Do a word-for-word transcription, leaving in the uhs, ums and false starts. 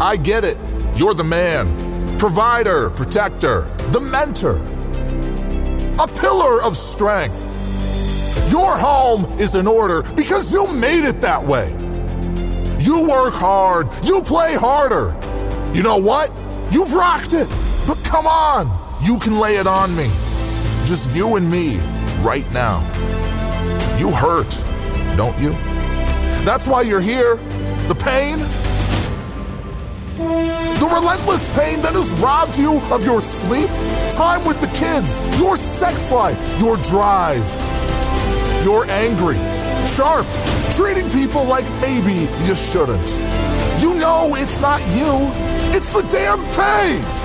I get it. You're the man. Provider, protector, the mentor. A pillar of strength. Your home is in order because you made it that way. You work hard. You play harder. You know what? You've rocked it. But come on. You can lay it on me. Just you and me right now. You hurt, don't you? That's why you're here. The pain. The relentless pain that has robbed you of your sleep, time with the kids, your sex life, your drive. You're angry, sharp, treating people like maybe you shouldn't. You know it's not you. It's the damn pain.